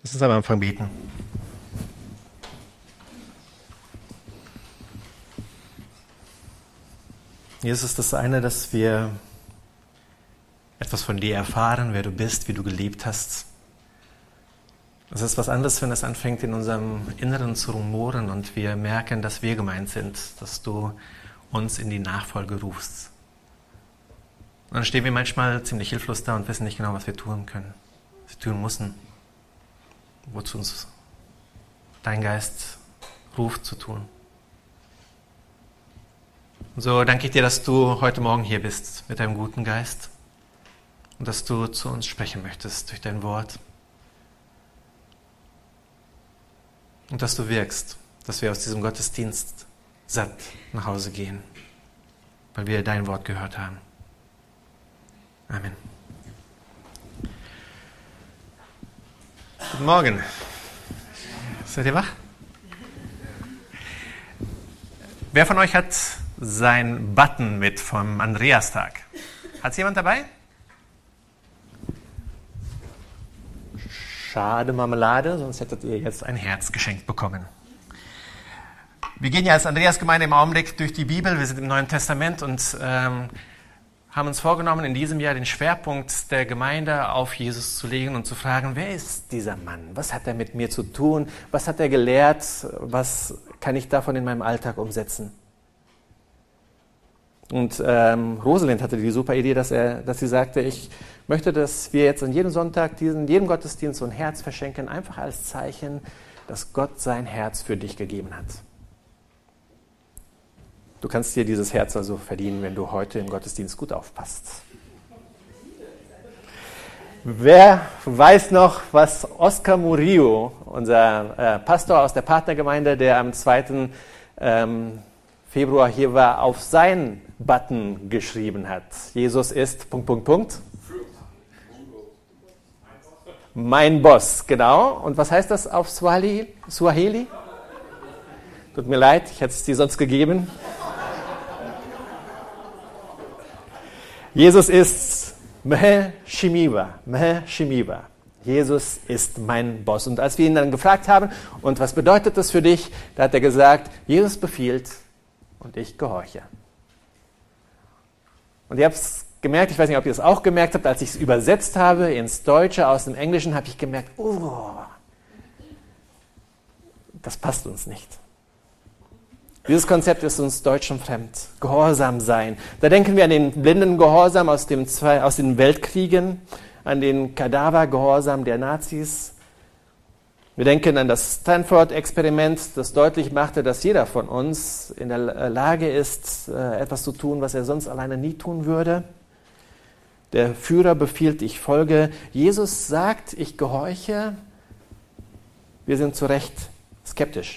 Lass uns am Anfang beten. Jesus, ist das eine, dass wir etwas von dir erfahren, wer du bist, wie du gelebt hast. Es ist was anderes, wenn es anfängt, in unserem Inneren zu rumoren und wir merken, dass wir gemeint sind, dass du uns in die Nachfolge rufst. Und dann stehen wir manchmal ziemlich hilflos da und wissen nicht genau, was wir tun können, was wir tun müssen, wozu uns dein Geist ruft zu tun. Und so danke ich dir, dass du heute Morgen hier bist mit deinem guten Geist und dass du zu uns sprechen möchtest durch dein Wort. Und dass du wirkst, dass wir aus diesem Gottesdienst satt nach Hause gehen, weil wir dein Wort gehört haben. Amen. Guten Morgen. Seid ihr wach? Wer von euch hat sein Button mit vom Andreastag? Hat es jemand dabei? Schade Marmelade, sonst hättet ihr jetzt ein Herz geschenkt bekommen. Wir gehen ja als Andreasgemeinde im Augenblick durch die Bibel, wir sind im Neuen Testament und haben uns vorgenommen, in diesem Jahr den Schwerpunkt der Gemeinde auf Jesus zu legen und zu fragen, wer ist dieser Mann? Was hat er mit mir zu tun? Was hat er gelehrt? Was kann ich davon in meinem Alltag umsetzen? Und Rosalind hatte die super Idee, dass sie sagte, ich möchte, dass wir jetzt an jedem Sonntag, jedem Gottesdienst so ein Herz verschenken, einfach als Zeichen, dass Gott sein Herz für dich gegeben hat. Du kannst dir dieses Herz also verdienen, wenn du heute im Gottesdienst gut aufpasst. Wer weiß noch, was Oscar Murillo, unser Pastor aus der Partnergemeinde, der am 2. Februar hier war, auf seinen Button geschrieben hat? Jesus ist... ... Mein Boss, genau. Und was heißt das auf Swahili? Tut mir leid, ich hätte es dir sonst gegeben. Jesus ist Mheshimiwa. Jesus ist mein Boss. Und als wir ihn dann gefragt haben, und was bedeutet das für dich? Da hat er gesagt, Jesus befiehlt und ich gehorche. Und ihr habt es gemerkt, ich weiß nicht, ob ihr es auch gemerkt habt, als ich es übersetzt habe ins Deutsche aus dem Englischen, habe ich gemerkt, das passt uns nicht. Dieses Konzept ist uns Deutschen fremd. Gehorsam sein. Da denken wir an den blinden Gehorsam aus den Weltkriegen, an den Kadavergehorsam der Nazis. Wir denken an das Stanford-Experiment, das deutlich machte, dass jeder von uns in der Lage ist, etwas zu tun, was er sonst alleine nie tun würde. Der Führer befiehlt, ich folge. Jesus sagt, ich gehorche. Wir sind zu Recht skeptisch.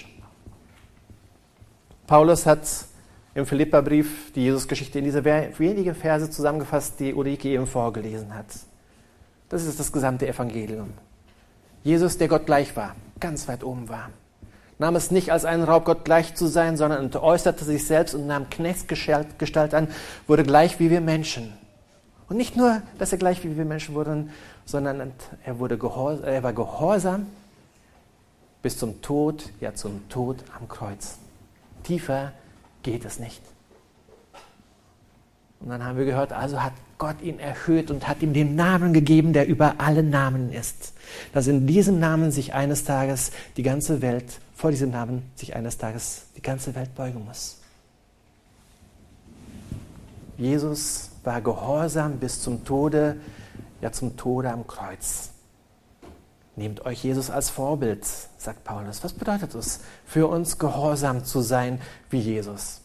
Paulus hat im Philipperbrief die Jesus-Geschichte in diese wenigen Verse zusammengefasst, die Ulrike eben vorgelesen hat. Das ist das gesamte Evangelium. Jesus, der Gott gleich war, ganz weit oben war, nahm es nicht als einen Raub, Gott gleich zu sein, sondern entäußerte sich selbst und nahm Knechtsgestalt an, wurde gleich wie wir Menschen. Und nicht nur, dass er gleich wie wir Menschen wurden, sondern er war gehorsam bis zum Tod, ja zum Tod am Kreuz. Tiefer geht es nicht. Und dann haben wir gehört, also hat Gott ihn erhöht und hat ihm den Namen gegeben, der über alle Namen ist. Dass in diesem Namen sich eines Tages die ganze Welt, vor diesem Namen sich eines Tages die ganze Welt beugen muss. Jesus war gehorsam bis zum Tode, ja zum Tode am Kreuz. Nehmt euch Jesus als Vorbild, sagt Paulus. Was bedeutet es für uns, gehorsam zu sein wie Jesus?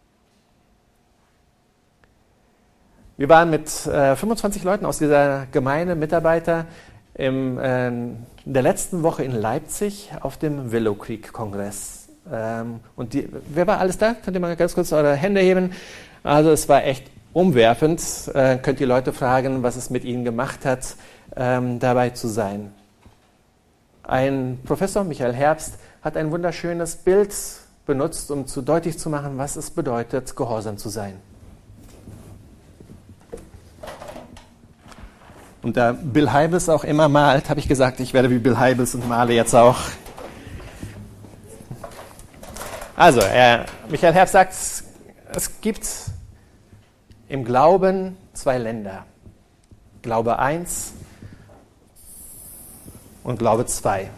Wir waren mit 25 Leuten aus dieser Gemeinde, Mitarbeiter, in der letzten Woche in Leipzig auf dem Willow Creek Kongress. Wer war alles da? Könnt ihr mal ganz kurz eure Hände heben? Also es war echt umwerfend. Könnt ihr Leute fragen, was es mit ihnen gemacht hat, dabei zu sein. Ein Professor, Michael Herbst, hat ein wunderschönes Bild benutzt, um deutlich zu machen, was es bedeutet, gehorsam zu sein. Und da Bill Hybels auch immer malt, habe ich gesagt, ich werde wie Bill Hybels und male jetzt auch. Also, Michael Herbst sagt, es gibt im Glauben 2 Länder. Glaube 1 und Glaube 2.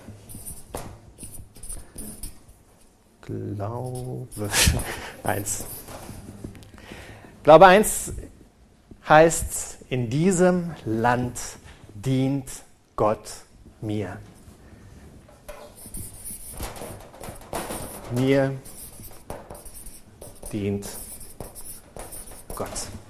Glaube 1. Glaube 1 heißt, in diesem Land dient Gott mir. Mir dient Gott.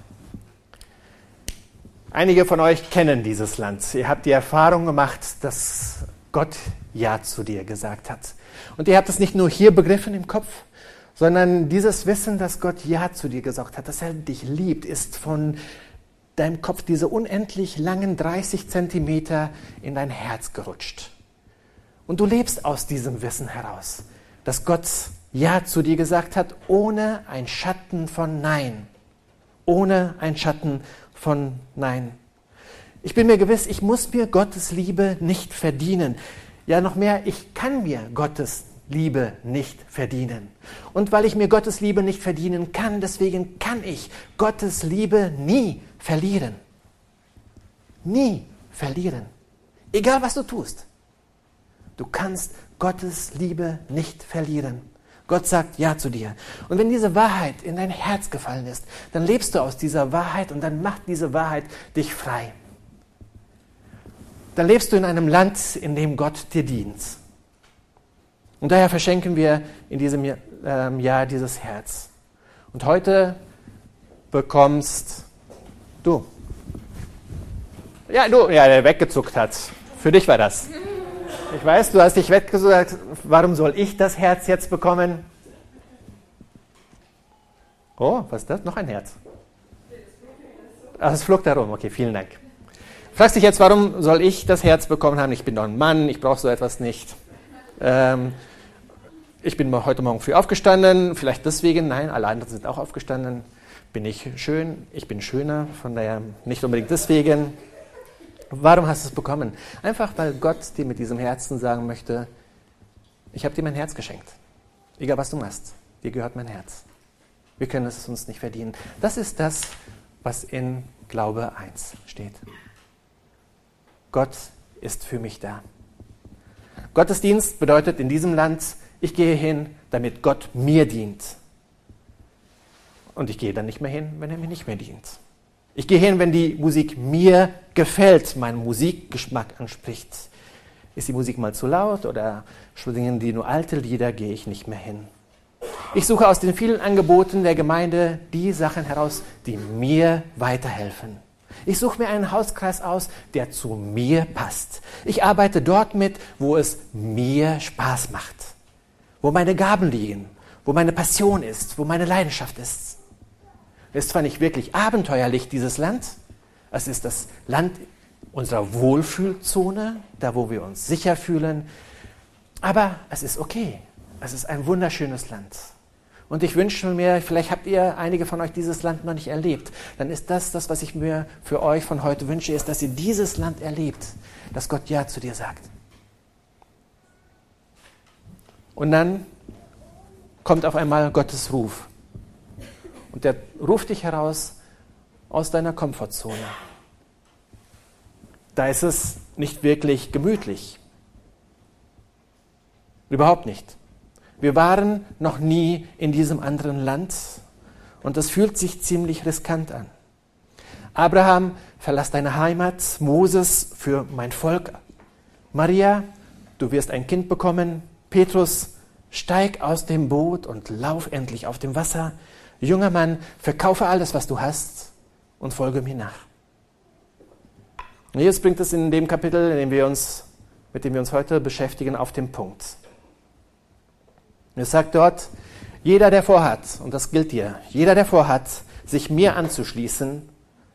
Einige von euch kennen dieses Land. Ihr habt die Erfahrung gemacht, dass Gott Ja zu dir gesagt hat. Und ihr habt es nicht nur hier begriffen im Kopf, sondern dieses Wissen, dass Gott Ja zu dir gesagt hat, dass er dich liebt, ist von deinem Kopf diese unendlich langen 30 Zentimeter in dein Herz gerutscht. Und du lebst aus diesem Wissen heraus, dass Gott Ja zu dir gesagt hat, ohne ein Schatten von Nein. Ohne ein Schatten von Nein. Ich bin mir gewiss, ich muss mir Gottes Liebe nicht verdienen. Ja, noch mehr, ich kann mir Gottes Liebe nicht verdienen. Und weil ich mir Gottes Liebe nicht verdienen kann, deswegen kann ich Gottes Liebe nie verlieren. Nie verlieren. Egal, was du tust. Du kannst Gottes Liebe nicht verlieren. Gott sagt Ja zu dir. Und wenn diese Wahrheit in dein Herz gefallen ist, dann lebst du aus dieser Wahrheit und dann macht diese Wahrheit dich frei. Dann lebst du in einem Land, in dem Gott dir dient. Und daher verschenken wir in diesem Jahr dieses Herz. Und heute bekommst du. Ja, du, ja, der weggezuckt hat. Für dich war das. Ich weiß, du hast dich weggesucht. Warum soll ich das Herz jetzt bekommen? Oh, was ist das? Noch ein Herz. Ach, es flog da rum. Okay, vielen Dank. Fragst dich jetzt, warum soll ich das Herz bekommen haben? Ich bin doch ein Mann, ich brauche so etwas nicht. Ich bin heute Morgen früh aufgestanden, vielleicht deswegen. Nein, alle anderen sind auch aufgestanden. Bin ich schön? Ich bin schöner, von daher nicht unbedingt deswegen. Warum hast du es bekommen? Einfach, weil Gott dir mit diesem Herzen sagen möchte, ich habe dir mein Herz geschenkt. Egal, was du machst, dir gehört mein Herz. Wir können es uns nicht verdienen. Das ist das, was in Glaube 1 steht. Gott ist für mich da. Gottesdienst bedeutet in diesem Land, ich gehe hin, damit Gott mir dient. Und ich gehe dann nicht mehr hin, wenn er mir nicht mehr dient. Ich gehe hin, wenn die Musik mir gefällt, meinen Musikgeschmack anspricht. Ist die Musik mal zu laut oder singen die nur alte Lieder, gehe ich nicht mehr hin. Ich suche aus den vielen Angeboten der Gemeinde die Sachen heraus, die mir weiterhelfen. Ich suche mir einen Hauskreis aus, der zu mir passt. Ich arbeite dort mit, wo es mir Spaß macht. Wo meine Gaben liegen, wo meine Passion ist, wo meine Leidenschaft ist. Es ist zwar nicht wirklich abenteuerlich, dieses Land. Es ist das Land unserer Wohlfühlzone, da wo wir uns sicher fühlen. Aber es ist okay. Es ist ein wunderschönes Land. Und ich wünsche mir, vielleicht habt ihr einige von euch dieses Land noch nicht erlebt. Dann ist das, was ich mir für euch von heute wünsche, ist, dass ihr dieses Land erlebt, dass Gott Ja zu dir sagt. Und dann kommt auf einmal Gottes Ruf. Und der ruft dich heraus aus deiner Komfortzone. Da ist es nicht wirklich gemütlich. Überhaupt nicht. Wir waren noch nie in diesem anderen Land und das fühlt sich ziemlich riskant an. Abraham, verlass deine Heimat, Moses, für mein Volk. Maria, du wirst ein Kind bekommen. Petrus, steig aus dem Boot und lauf endlich auf dem Wasser. Junger Mann, verkaufe alles, was du hast und folge mir nach. Und Jesus bringt es in dem Kapitel, mit dem wir uns heute beschäftigen, auf den Punkt. Es sagt dort, jeder, der vorhat, und das gilt dir, jeder, der vorhat, sich mir anzuschließen,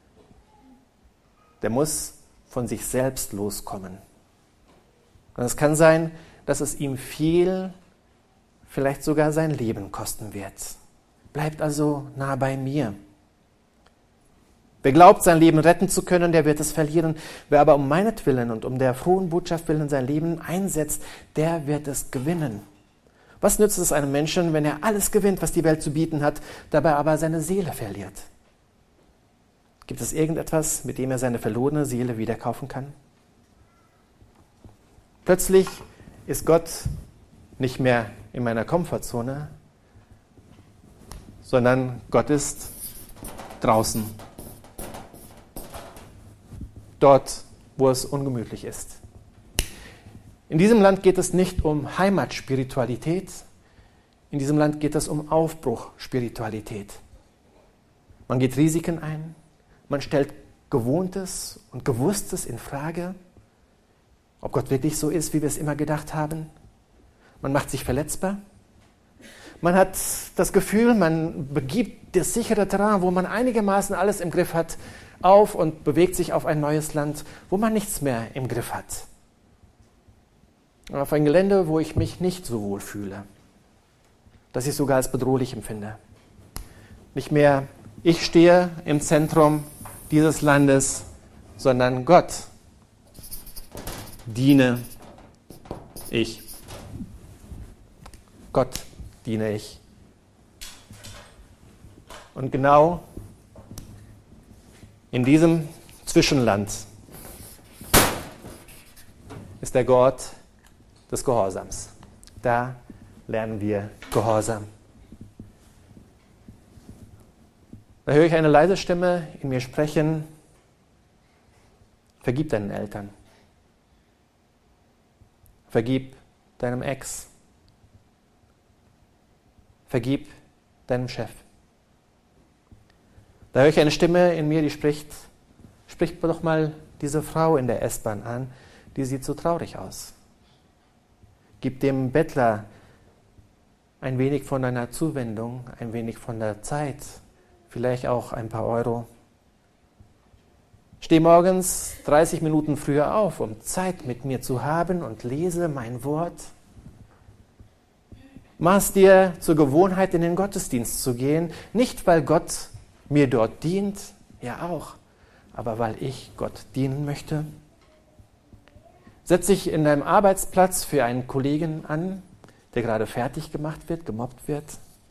der muss von sich selbst loskommen. Und es kann sein, dass es ihm viel, vielleicht sogar sein Leben kosten wird. Bleibt also nah bei mir. Wer glaubt, sein Leben retten zu können, der wird es verlieren. Wer aber um meinetwillen und um der frohen Botschaft willen sein Leben einsetzt, der wird es gewinnen. Was nützt es einem Menschen, wenn er alles gewinnt, was die Welt zu bieten hat, dabei aber seine Seele verliert? Gibt es irgendetwas, mit dem er seine verlorene Seele wiederkaufen kann? Plötzlich ist Gott nicht mehr in meiner Komfortzone, sondern Gott ist draußen. Dort, wo es ungemütlich ist. In diesem Land geht es nicht um Heimatspiritualität, in diesem Land geht es um Aufbruchspiritualität. Man geht Risiken ein, man stellt Gewohntes und Gewusstes in Frage, ob Gott wirklich so ist, wie wir es immer gedacht haben. Man macht sich verletzbar. Man hat das Gefühl, man begibt das sichere Terrain, wo man einigermaßen alles im Griff hat, auf und bewegt sich auf ein neues Land, wo man nichts mehr im Griff hat. Auf ein Gelände, wo ich mich nicht so wohl fühle, das ich sogar als bedrohlich empfinde. Nicht mehr ich stehe im Zentrum dieses Landes, sondern Gott diene ich. Gott diene ich. Und genau in diesem Zwischenland ist der Gott des Gehorsams. Da lernen wir Gehorsam. Da höre ich eine leise Stimme in mir sprechen: Vergib deinen Eltern. Vergib deinem Ex. Vergib deinem Chef. Da höre ich eine Stimme in mir, die spricht doch mal diese Frau in der S-Bahn an, die sieht so traurig aus. Gib dem Bettler ein wenig von deiner Zuwendung, ein wenig von der Zeit, vielleicht auch ein paar Euro. Steh morgens 30 Minuten früher auf, um Zeit mit mir zu haben und lese mein Wort. Mach es dir zur Gewohnheit, in den Gottesdienst zu gehen, nicht weil Gott mir dort dient, ja auch, aber weil ich Gott dienen möchte. Setz dich in deinem Arbeitsplatz für einen Kollegen an, der gerade fertig gemacht wird, gemobbt wird.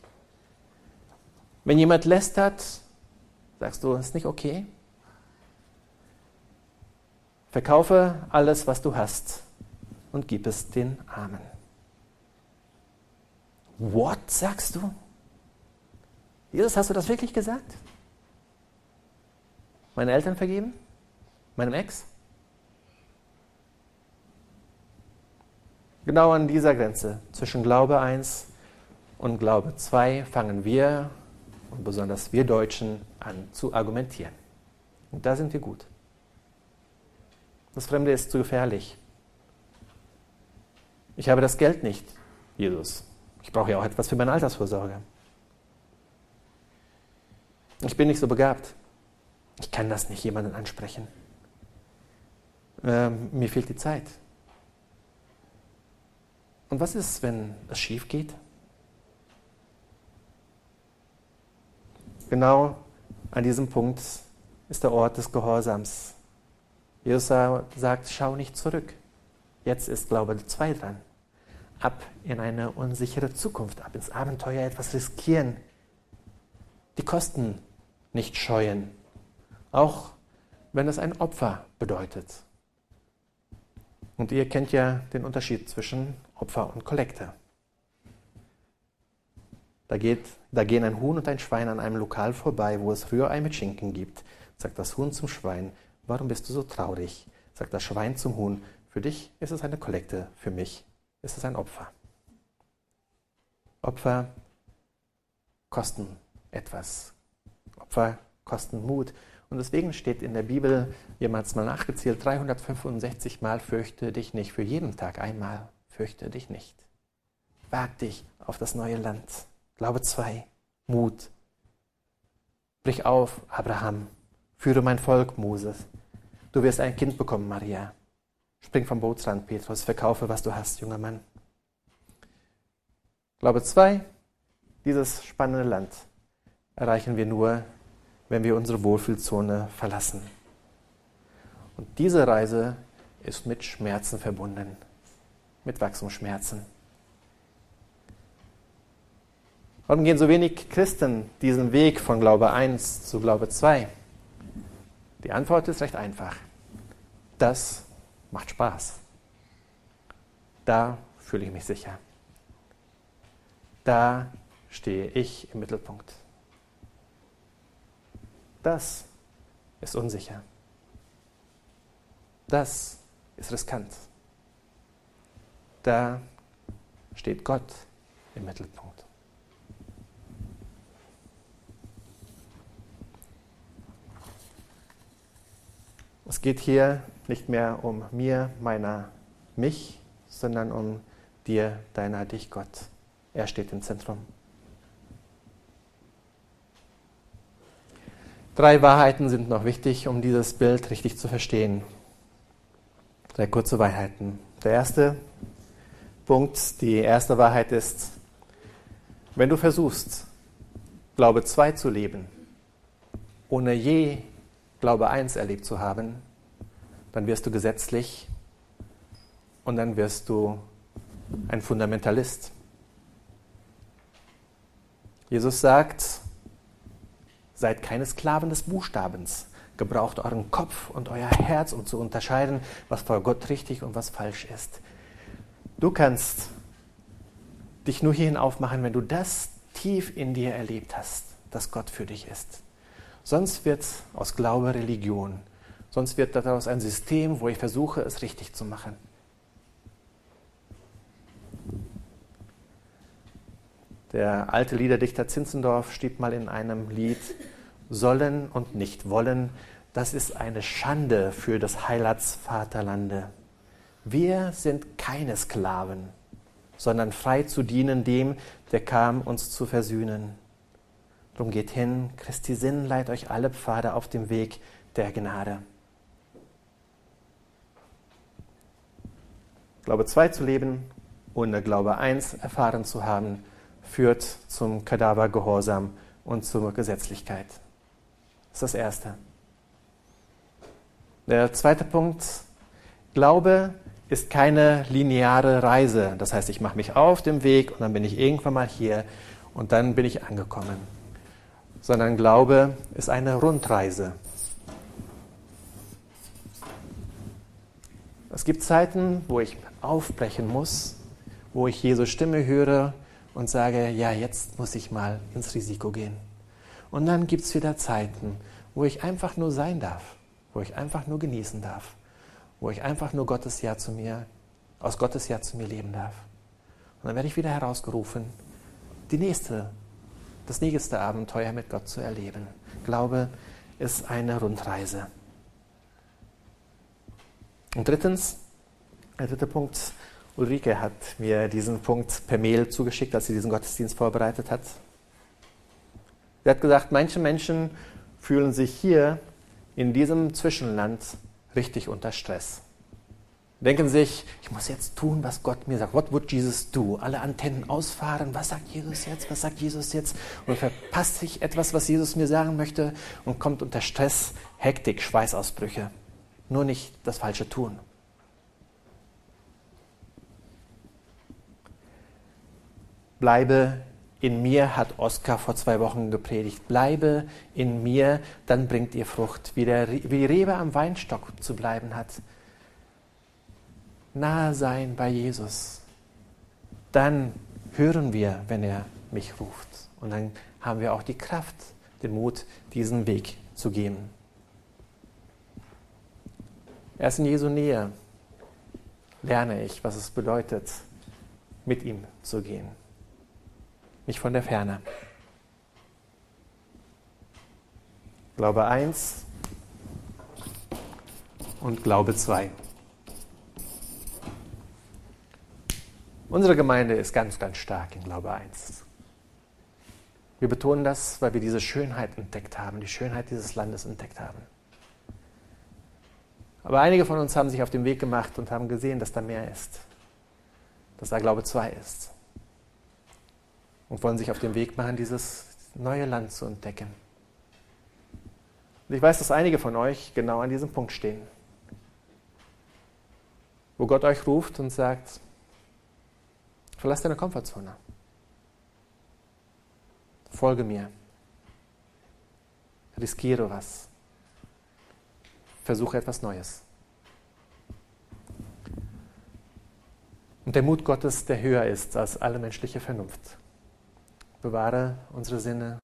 Wenn jemand lästert, sagst du, ist nicht okay. Verkaufe alles, was du hast und gib es den Armen. What, sagst du? Jesus, hast du das wirklich gesagt? Meine Eltern vergeben? Meinem Ex? Genau an dieser Grenze zwischen Glaube 1 und Glaube 2 fangen wir, und besonders wir Deutschen, an zu argumentieren. Und da sind wir gut. Das Fremde ist zu gefährlich. Ich habe das Geld nicht, Jesus. Ich brauche ja auch etwas für meine Altersvorsorge. Ich bin nicht so begabt. Ich kann das nicht jemanden ansprechen. Mir fehlt die Zeit. Und was ist, wenn es schief geht? Genau an diesem Punkt ist der Ort des Gehorsams. Jesus sagt, schau nicht zurück. Jetzt ist Glaube 2 dran. Ab in eine unsichere Zukunft, ab ins Abenteuer, etwas riskieren. Die Kosten nicht scheuen, auch wenn es ein Opfer bedeutet. Und ihr kennt ja den Unterschied zwischen Opfer und Kollekte. Da gehen ein Huhn und ein Schwein an einem Lokal vorbei, wo es Rührei mit Schinken gibt. Sagt das Huhn zum Schwein, warum bist du so traurig? Sagt das Schwein zum Huhn, für dich ist es eine Kollekte, für mich ist es ein Opfer. Opfer kosten etwas. Opfer kosten Mut. Und deswegen steht in der Bibel, jemand hat es mal nachgezählt, 365 Mal fürchte dich nicht. Für jeden Tag einmal fürchte dich nicht. Wag dich auf das neue Land. Glaube 2, Mut. Brich auf, Abraham. Führe mein Volk, Moses. Du wirst ein Kind bekommen, Maria. Spring vom Bootsrand, Petrus. Verkaufe, was du hast, junger Mann. Glaube 2, dieses spannende Land erreichen wir nur, wenn wir unsere Wohlfühlzone verlassen. Und diese Reise ist mit Schmerzen verbunden, mit Wachstumsschmerzen. Warum gehen so wenig Christen diesen Weg von Glaube 1 zu Glaube 2? Die Antwort ist recht einfach. Das macht Spaß. Da fühle ich mich sicher. Da stehe ich im Mittelpunkt. Das ist unsicher. Das ist riskant. Da steht Gott im Mittelpunkt. Es geht hier nicht mehr um mir, meiner, mich, sondern um dir, deiner, dich, Gott. Er steht im Zentrum. 3 Wahrheiten sind noch wichtig, um dieses Bild richtig zu verstehen. 3 kurze Wahrheiten. Der erste Punkt, die erste Wahrheit ist, wenn du versuchst, Glaube 2 zu leben, ohne je Glaube 1 erlebt zu haben, dann wirst du gesetzlich und dann wirst du ein Fundamentalist. Jesus sagt, seid keine Sklaven des Buchstabens. Gebraucht euren Kopf und euer Herz, um zu unterscheiden, was vor Gott richtig und was falsch ist. Du kannst dich nur hierhin aufmachen, wenn du das tief in dir erlebt hast, dass Gott für dich ist. Sonst wird aus Glaube Religion. Sonst wird daraus ein System, wo ich versuche, es richtig zu machen. Der alte Liederdichter Zinzendorf schrieb mal in einem Lied, sollen und nicht wollen, das ist eine Schande für das Heilatsvaterlande. Wir sind keine Sklaven, sondern frei zu dienen dem, der kam, uns zu versöhnen. Drum geht hin, Christi Sinn leiht euch alle Pfade auf dem Weg der Gnade. Glaube 2 zu leben, ohne Glaube 1 erfahren zu haben, führt zum Kadavergehorsam und zur Gesetzlichkeit. Das ist das Erste. Der zweite Punkt, Glaube ist keine lineare Reise. Das heißt, ich mache mich auf dem Weg und dann bin ich irgendwann mal hier und dann bin ich angekommen. Sondern Glaube ist eine Rundreise. Es gibt Zeiten, wo ich aufbrechen muss, wo ich Jesu Stimme höre und sage, ja, jetzt muss ich mal ins Risiko gehen. Und dann gibt es wieder Zeiten, wo ich einfach nur sein darf, wo ich einfach nur genießen darf, wo ich einfach nur aus Gottes Ja zu mir leben darf. Und dann werde ich wieder herausgerufen, das nächste Abenteuer mit Gott zu erleben. Glaube ist eine Rundreise. Und drittens, der dritte Punkt, Ulrike hat mir diesen Punkt per Mail zugeschickt, als sie diesen Gottesdienst vorbereitet hat. Sie hat gesagt, manche Menschen fühlen sich hier in diesem Zwischenland richtig unter Stress. Denken sich, ich muss jetzt tun, was Gott mir sagt. What would Jesus do? Alle Antennen ausfahren. Was sagt Jesus jetzt? Was sagt Jesus jetzt? Und verpasst sich etwas, was Jesus mir sagen möchte und kommt unter Stress, Hektik, Schweißausbrüche. Nur nicht das Falsche tun. Bleibe in mir, hat Oskar vor 2 Wochen gepredigt. Bleibe in mir, dann bringt ihr Frucht. Wie die Rebe am Weinstock zu bleiben hat. Nahe sein bei Jesus. Dann hören wir, wenn er mich ruft. Und dann haben wir auch die Kraft, den Mut, diesen Weg zu gehen. Erst in Jesu Nähe lerne ich, was es bedeutet, mit ihm zu gehen. Nicht von der Ferne. Glaube 1 und Glaube 2. Unsere Gemeinde ist ganz, ganz stark in Glaube 1. Wir betonen das, weil wir diese Schönheit entdeckt haben, die Schönheit dieses Landes entdeckt haben. Aber einige von uns haben sich auf den Weg gemacht und haben gesehen, dass da mehr ist. Dass da Glaube 2 ist. Und wollen sich auf den Weg machen, dieses neue Land zu entdecken. Und ich weiß, dass einige von euch genau an diesem Punkt stehen, wo Gott euch ruft und sagt, verlass deine Komfortzone. Folge mir. Riskiere was. Versuche etwas Neues. Und der Mut Gottes, der höher ist als alle menschliche Vernunft. Bewahre unsere Sinne